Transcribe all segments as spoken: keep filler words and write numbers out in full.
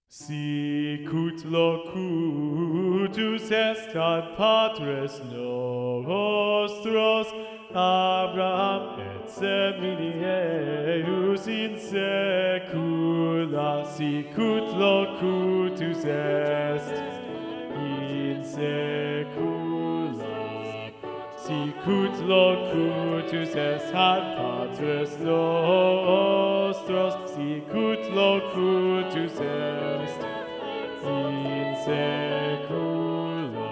Sicut locutus est ad patres nostros Abraham et semini eius in saecula. Sicut locutus est in saecula. Sicut locutus est ad patres nostros. Sicut locutus est in saecula.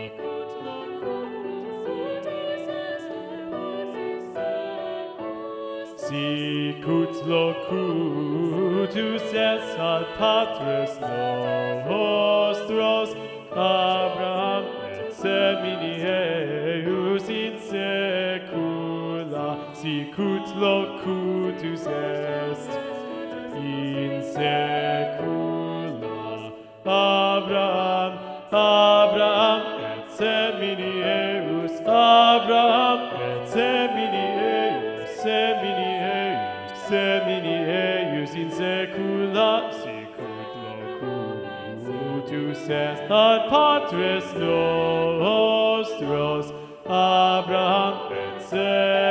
Sicut locutus est ad patres nostros Abraham et semini eius in saecula. Sicut locutus est in saecula. Abraham, Abraham et semini eius, Abraham et semini eius, semini eius, semini eius in saecula. Sicut locutus est ad patres nostros Abraham et semini